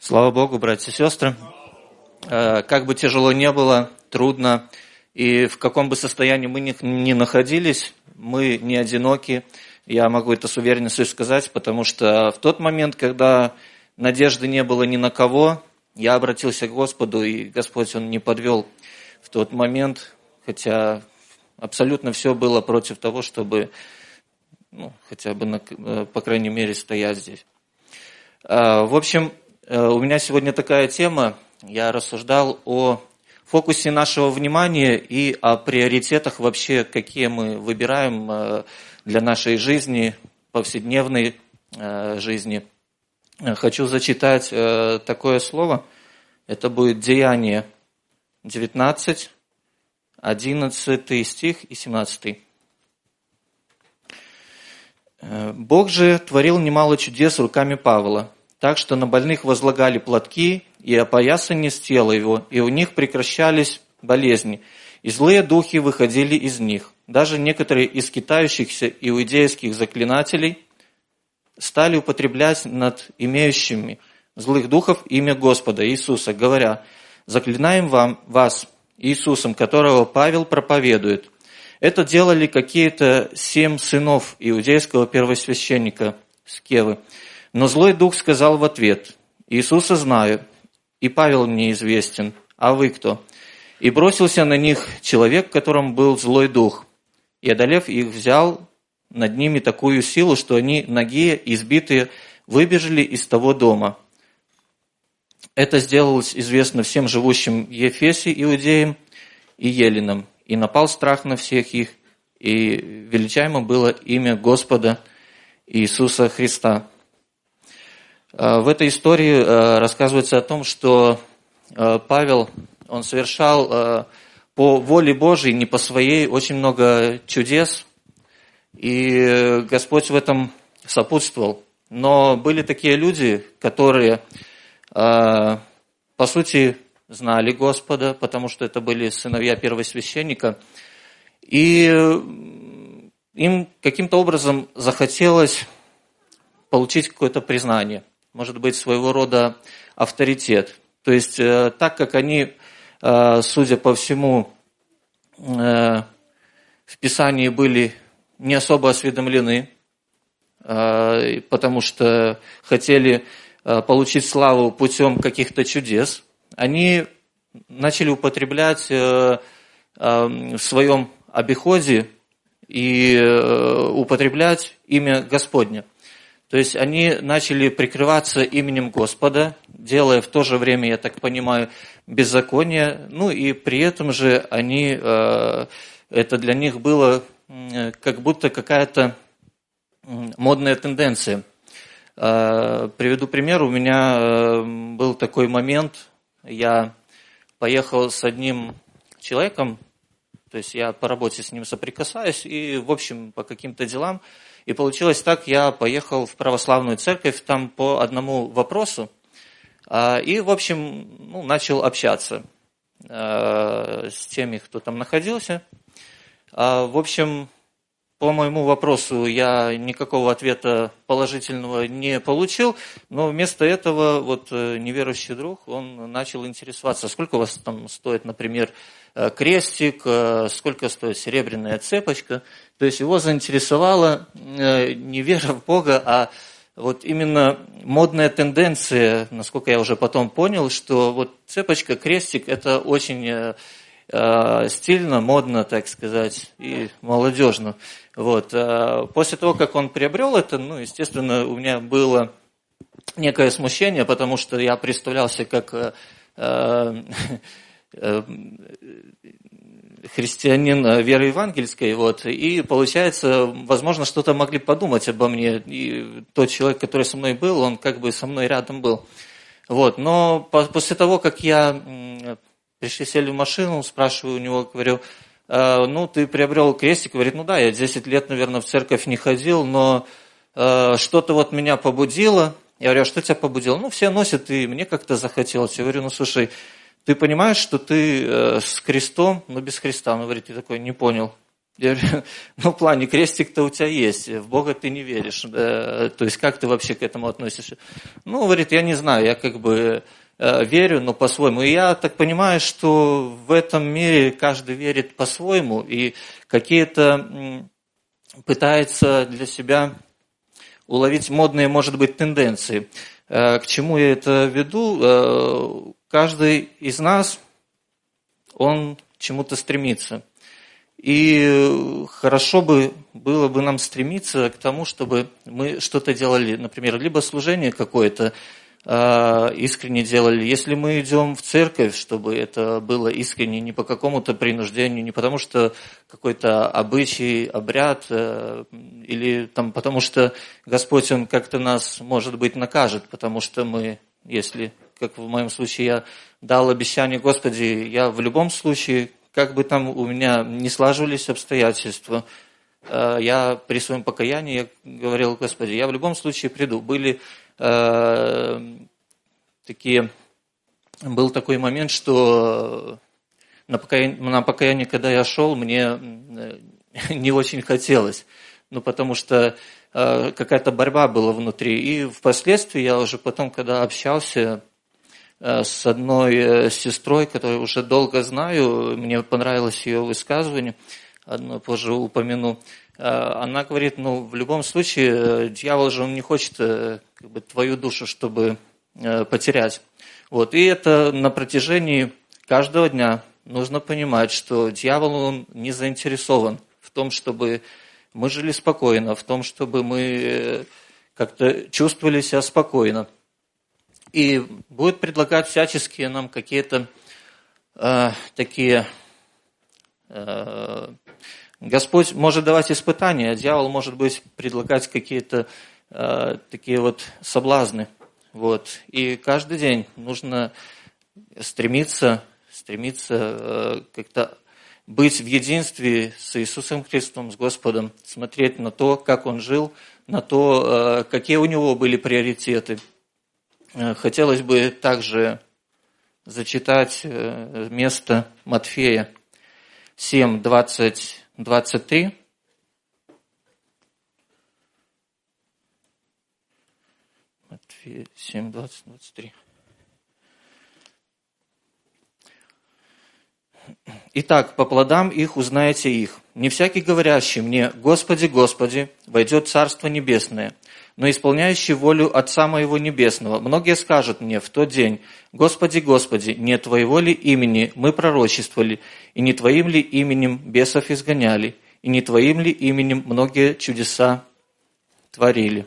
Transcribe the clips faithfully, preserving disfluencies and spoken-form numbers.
Слава Богу, братья и сестры. Как бы тяжело не было, трудно, и в каком бы состоянии мы ни находились, мы не одиноки. Я могу это с уверенностью сказать, потому что в тот момент, когда надежды не было ни на кого, я обратился к Господу, и Господь, Он не подвел в тот момент, хотя абсолютно все было против того, чтобы, ну, хотя бы, на, по крайней мере, стоять здесь. В общем, у меня сегодня такая тема. Я рассуждал о фокусе нашего внимания и о приоритетах вообще, какие мы выбираем для нашей жизни, повседневной жизни. Хочу зачитать такое слово. Это будет Деяние девятнадцать, одиннадцатый стих и семнадцатый. «Бог же творил немало чудес руками Павла, так что на больных возлагали платки и опоясание с тела его, и у них прекращались болезни, и злые духи выходили из них. Даже некоторые из китающихся иудейских заклинателей стали употреблять над имеющими злых духов имя Господа Иисуса, говоря: заклинаем вам, вас Иисусом, которого Павел проповедует. Это делали какие-то семь сынов иудейского первосвященника Скевы. Но злой дух сказал в ответ: Иисуса знаю, и Павел мне известен, а вы кто? И бросился на них человек, в котором был злой дух, и, одолев их, взял над ними такую силу, что они, нагие, избитые, выбежали из того дома. Это сделалось известно всем живущим в Ефесе, иудеям и еллинам, и напал страх на всех их, и величаемо было имя Господа Иисуса Христа». В этой истории рассказывается о том, что Павел, он совершал по воле Божией, не по своей, очень много чудес, и Господь в этом сопутствовал. Но были такие люди, которые, по сути, знали Господа, потому что это были сыновья первосвященника, и им каким-то образом захотелось получить какое-то признание, может быть, своего рода авторитет. То есть, так как они, судя по всему, в Писании были не особо осведомлены, потому что хотели получить славу путем каких-то чудес, они начали употреблять в своем обиходе и употреблять имя Господне. То есть они начали прикрываться именем Господа, делая в то же время, я так понимаю, беззаконие. Ну и при этом же они, это для них было как будто какая-то модная тенденция. Приведу пример. У меня был такой момент. Я поехал с одним человеком, то есть я по работе с ним соприкасаюсь, и, в общем, по каким-то делам. И получилось так, я поехал в православную церковь там по одному вопросу, и, в общем, ну, начал общаться с теми, кто там находился. В общем, по моему вопросу я никакого ответа положительного не получил, но вместо этого вот неверующий друг, он начал интересоваться, сколько у вас там стоит, например, крестик, сколько стоит серебряная цепочка. То есть его заинтересовала не вера в Бога, а вот именно модная тенденция, насколько я уже потом понял, что вот цепочка, крестик – это очень стильно, модно, так сказать, и молодежно. Вот. После того, как он приобрел это, ну, естественно, у меня было некое смущение, потому что я представлялся как христианин веры евангельской, вот, и, получается, возможно, что-то могли подумать обо мне, и тот человек, который со мной был, он как бы со мной рядом был. Вот. Но после того, как я пришли, сели в машину, спрашиваю у него, говорю: ну, ты приобрел крестик? Говорит: ну да, я десять лет, наверное, в церковь не ходил, но что-то вот меня побудило. Я говорю: а что тебя побудило? Ну, все носят, и мне как-то захотелось. Я говорю: ну, слушай, ты понимаешь, что ты с крестом, но без Христа? Он говорит: я такой: не понял. Я говорю, ну, в плане, крестик-то у тебя есть, в Бога ты не веришь. То есть, как ты вообще к этому относишься? Ну, говорит, я не знаю, я как бы верю, но по-своему. И я так понимаю, что в этом мире каждый верит по-своему, и какие-то пытается для себя уловить модные, может быть, тенденции. К чему я это веду? Каждый из нас, он к чему-то стремится. И хорошо бы было бы нам стремиться к тому, чтобы мы что-то делали, например, либо служение какое-то искренне делали. Если мы идем в церковь, чтобы это было искренне, не по какому-то принуждению, не потому что какой-то обычай, обряд, или там, потому что Господь, Он как-то нас, может быть, накажет, потому что мы, если, как в моем случае, я дал обещание Господи, я в любом случае, как бы там у меня не сложились обстоятельства, я при своем покаянии я говорил, Господи, я в любом случае приду. Были э, такие, был такой момент, что на покаяние, на покаяние, когда я шел, мне не очень хотелось, ну, потому что э, какая-то борьба была внутри. И впоследствии я уже потом, когда общался э, с одной э, сестрой, которую уже долго знаю, мне понравилось ее высказывание, одно позже упомяну. Она говорит, ну, в любом случае, дьявол же он не хочет как бы, твою душу, чтобы потерять. Вот. И это на протяжении каждого дня нужно понимать, что дьявол он не заинтересован в том, чтобы мы жили спокойно, в том, чтобы мы как-то чувствовали себя спокойно. И будет предлагать всяческие нам какие-то э, такие... Э, Господь может давать испытания, а дьявол может быть предлагать какие-то э, такие вот соблазны. Вот. И каждый день нужно стремиться, стремиться э, как-то быть в единстве с Иисусом Христом, с Господом, смотреть на то, как Он жил, на то, э, какие у Него были приоритеты. Э, хотелось бы также зачитать э, место Матфея семь, двадцать, двадцать три. Матфея семь, двадцать, двадцать три. Итак, по плодам их узнаете их. Не всякий, говорящий мне, Господи, Господи, войдет в Царство Небесное, но исполняющий волю Отца Моего Небесного. Многие скажут мне в тот день, Господи, Господи, не Твоего ли имени мы пророчествовали, и не Твоим ли именем бесов изгоняли, и не Твоим ли именем многие чудеса творили.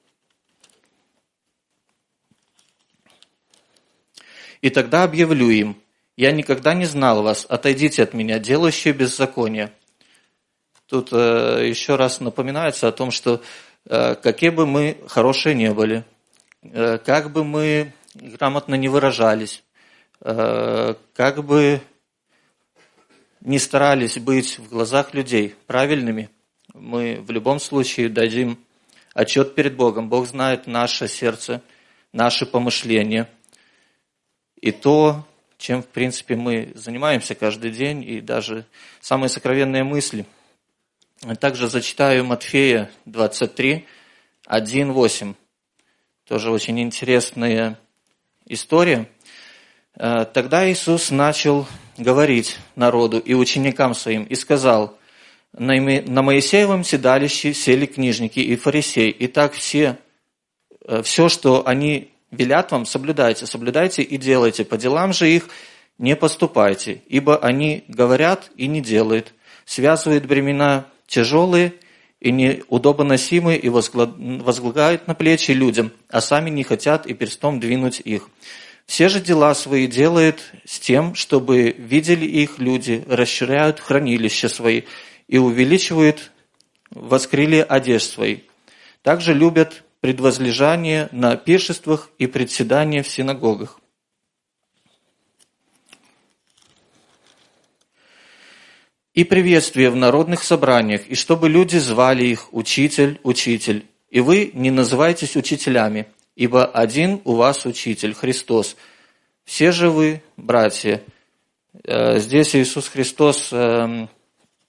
И тогда объявлю им, я никогда не знал вас, отойдите от меня, делающие беззаконие. Тут э, еще раз напоминается о том, что э, какие бы мы хорошие не были, э, как бы мы грамотно не выражались, э, как бы не старались быть в глазах людей правильными, мы в любом случае дадим отчет перед Богом. Бог знает наше сердце, наши помышления и то, чем, в принципе, мы занимаемся каждый день, и даже самые сокровенные мысли. Также зачитаю Матфея двадцать три, один, восемь. Тоже очень интересная история. Тогда Иисус начал говорить народу и ученикам своим, и сказал, на Моисеевом седалище сели книжники и фарисеи, и так все, все, что они велят вам, соблюдайте, соблюдайте и делайте. По делам же их не поступайте, ибо они говорят и не делают, связывают бремена тяжелые и неудобоносимые и возлагают на плечи людям, а сами не хотят и перстом двинуть их. Все же дела свои делают с тем, чтобы видели их люди, расширяют хранилища свои и увеличивают воскрили одежд свои. Также любят предвозлежание на пиршествах и председание в синагогах. И приветствие в народных собраниях, и чтобы люди звали их «Учитель, Учитель». И вы не называйтесь учителями, ибо один у вас Учитель, Христос. Все же вы, братья. Здесь Иисус Христос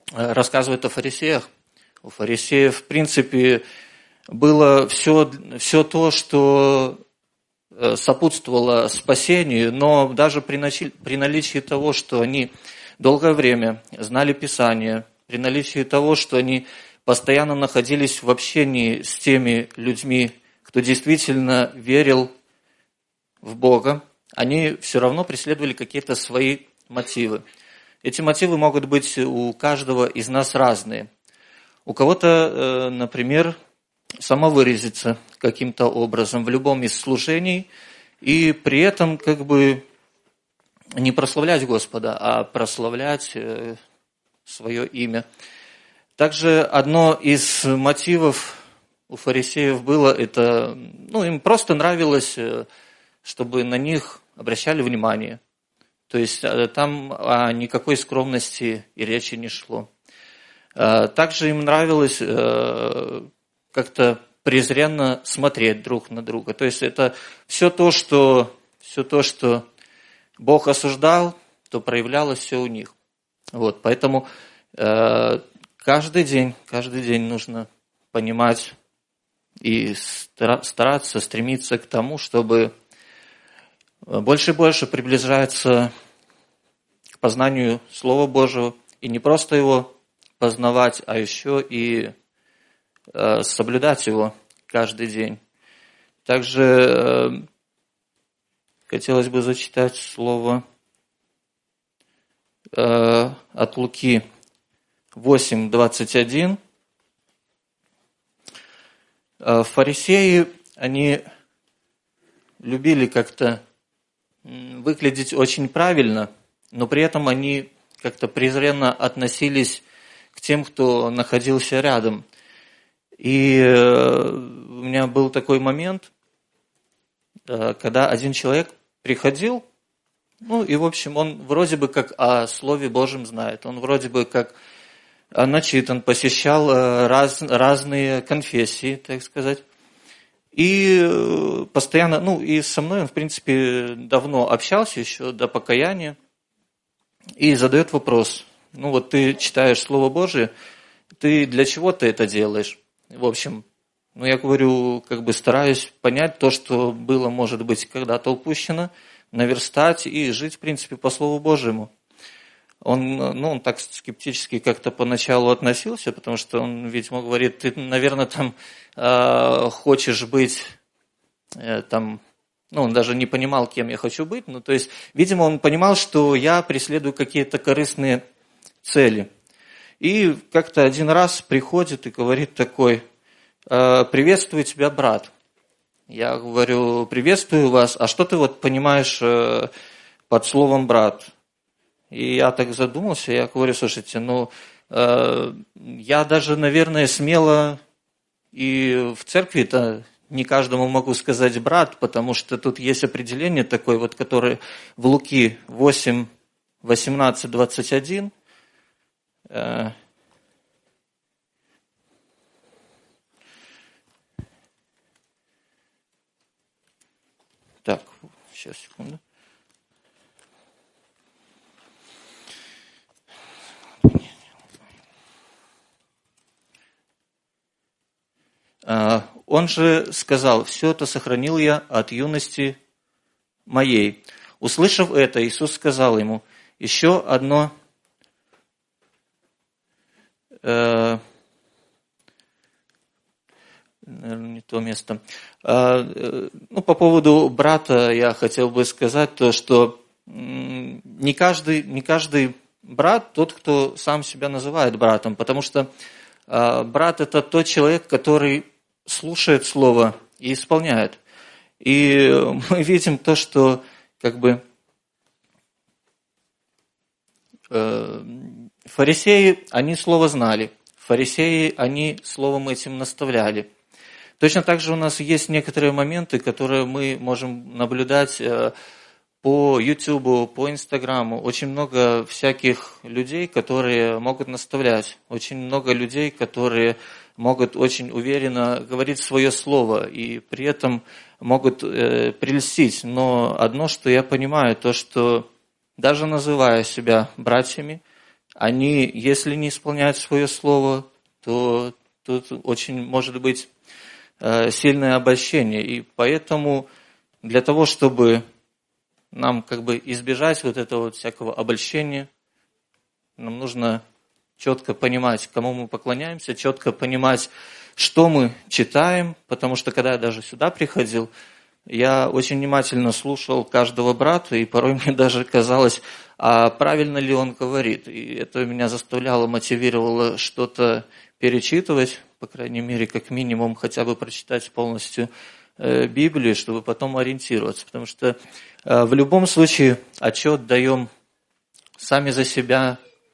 рассказывает о фарисеях. У фарисеев, в принципе, было все, все то, что сопутствовало спасению, но даже при, начи, при наличии того, что они долгое время знали Писание, при наличии того, что они постоянно находились в общении с теми людьми, кто действительно верил в Бога, они все равно преследовали какие-то свои мотивы. Эти мотивы могут быть у каждого из нас разные. У кого-то, например, самовыразиться каким-то образом в любом из служений и при этом как бы не прославлять Господа, а прославлять свое имя. Также одно из мотивов у фарисеев было, это, ну, им просто нравилось, чтобы на них обращали внимание. То есть там о никакой скромности и речи не шло. Также им нравилось как-то презренно смотреть друг на друга. То есть это все то, что, все то, что Бог осуждал, то проявлялось все у них. Вот, поэтому э, каждый день, каждый день нужно понимать и стараться, стремиться к тому, чтобы больше и больше приближаться к познанию Слова Божьего, и не просто его познавать, а еще и э, соблюдать его каждый день. Также э, хотелось бы зачитать слово э, от Луки восемь двадцать один. Э, фарисеи, они любили как-то выглядеть очень правильно, но при этом они как-то презренно относились к тем, кто находился рядом. И э, у меня был такой момент, э, когда один человек приходил, ну и в общем он вроде бы как о Слове Божьем знает, он вроде бы как начитан, посещал э, раз, разные конфессии, так сказать. И постоянно, ну и со мной он, в принципе, давно общался, еще до покаяния, и задает вопрос. Ну вот ты читаешь Слово Божие, ты для чего ты это делаешь? В общем, ну я говорю, как бы стараюсь понять то, что было, может быть, когда-то упущено, наверстать и жить, в принципе, по Слову Божьему. Он, ну, он так скептически как-то поначалу относился, потому что он, видимо, говорит, ты, наверное, там э, хочешь быть, э, там, ну, он даже не понимал, кем я хочу быть, ну, то есть, видимо, он понимал, что я преследую какие-то корыстные цели. И как-то один раз приходит и говорит такой, э, приветствую тебя, брат. Я говорю, приветствую вас, а что ты вот понимаешь э, под словом брат? И я так задумался, я говорю, слушайте, ну, э, я даже, наверное, смело и в церкви-то не каждому могу сказать брат, потому что тут есть определение такое, вот, которое в Луки восемь, восемнадцать, двадцать один. Э, так, сейчас, секунду. Он же сказал, все это сохранил я от юности моей. Услышав это, Иисус сказал ему, еще одно, э, наверное, не то место. Э, ну, по поводу брата я хотел бы сказать то, что не каждый, не каждый брат тот, кто сам себя называет братом, потому что э, брат – это тот человек, который слушает Слово и исполняет. И мы видим то, что как бы э, фарисеи, они Слово знали, фарисеи, они Словом этим наставляли. Точно так же у нас есть некоторые моменты, которые мы можем наблюдать э, по Ютубу, по Инстаграму. Очень много всяких людей, которые могут наставлять, очень много людей, которые могут очень уверенно говорить свое слово и при этом могут э, прельстить. Но одно, что я понимаю, то, что даже называя себя братьями, они, если не исполняют свое слово, то тут очень может быть сильное обольщение. И поэтому для того, чтобы нам как бы избежать вот этого вот всякого обольщения, нам нужно четко понимать, кому мы поклоняемся, четко понимать, что мы читаем, потому что когда я даже сюда приходил, я очень внимательно слушал каждого брата, и порой мне даже казалось, а правильно ли он говорит. И это меня заставляло, мотивировало что-то перечитывать, по крайней мере, как минимум, хотя бы прочитать полностью э, Библию, чтобы потом ориентироваться. Потому что э, в любом случае отчет даем сами за себя,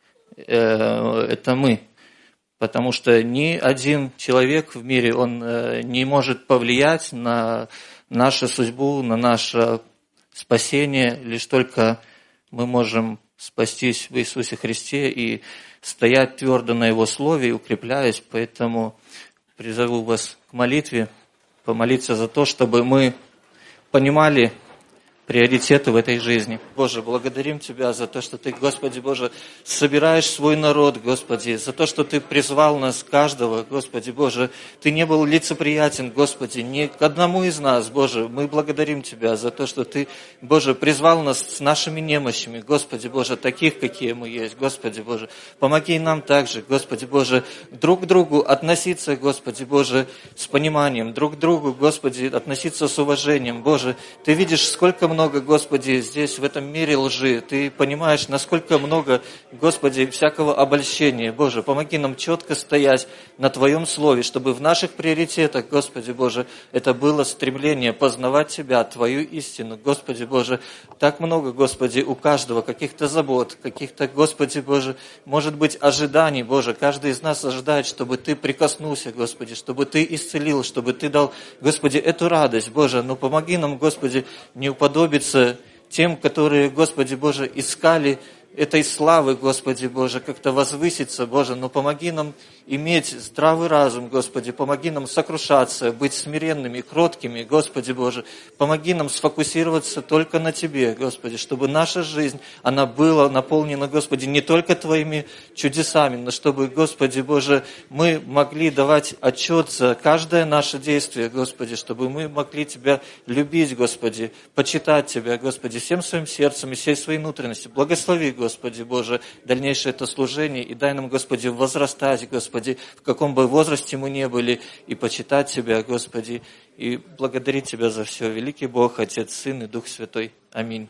э, это мы. Потому что ни один человек в мире, он э, не может повлиять на нашу судьбу, на наше спасение. Лишь только мы можем спастись в Иисусе Христе и стоять твердо на Его Слове, укрепляясь. Поэтому призову вас к молитве, помолиться за то, чтобы мы понимали приоритеты в этой жизни. Боже, благодарим Тебя за то, что Ты, Господи Боже, собираешь свой народ, Господи, за то, что Ты призвал нас, каждого, Господи Боже. Ты не был лицеприятен, Господи, ни к одному из нас, Боже. Мы благодарим Тебя за то, что Ты, Боже, призвал нас с нашими немощами, Господи Боже, таких, какие мы есть, Господи Боже. Помоги нам также, Господи Боже, друг к другу относиться, Господи Боже, с пониманием, друг к другу, Господи, относиться с уважением, Боже. Ты видишь, сколько много, Господи, здесь, в этом мире лжи. Ты понимаешь, насколько много, Господи, всякого обольщения. Боже, помоги нам четко стоять на Твоем Слове, чтобы в наших приоритетах, Господи Боже, это было стремление познавать Тебя, Твою истину. Господи Боже, так много, Господи, у каждого каких-то забот, каких-то, Господи Боже, может быть, ожиданий, Боже. Каждый из нас ожидает, чтобы Ты прикоснулся, Господи, чтобы Ты исцелил, чтобы Ты дал, Господи, эту радость, Боже. Но помоги нам, Господи, не уподобиться тем, которые, Господи Боже, искали этой славы, Господи Боже, как-то возвыситься, Боже, но помоги нам иметь здравый разум, Господи, помоги нам сокрушаться, быть смиренными, кроткими, Господи Боже, помоги нам сфокусироваться только на Тебе, Господи, чтобы наша жизнь, она была наполнена, Господи, не только Твоими чудесами, но чтобы, Господи Боже, мы могли давать отчет за каждое наше действие, Господи, чтобы мы могли Тебя любить, Господи, почитать Тебя, Господи, всем своим сердцем и всей своей внутренностью. Благослови, Господи. Господи Боже, дальнейшее это служение, и дай нам, Господи, возрастать, Господи, в каком бы возрасте мы не были, и почитать Тебя, Господи, и благодарить Тебя за все. Великий Бог, Отец, Сын и Дух Святой. Аминь.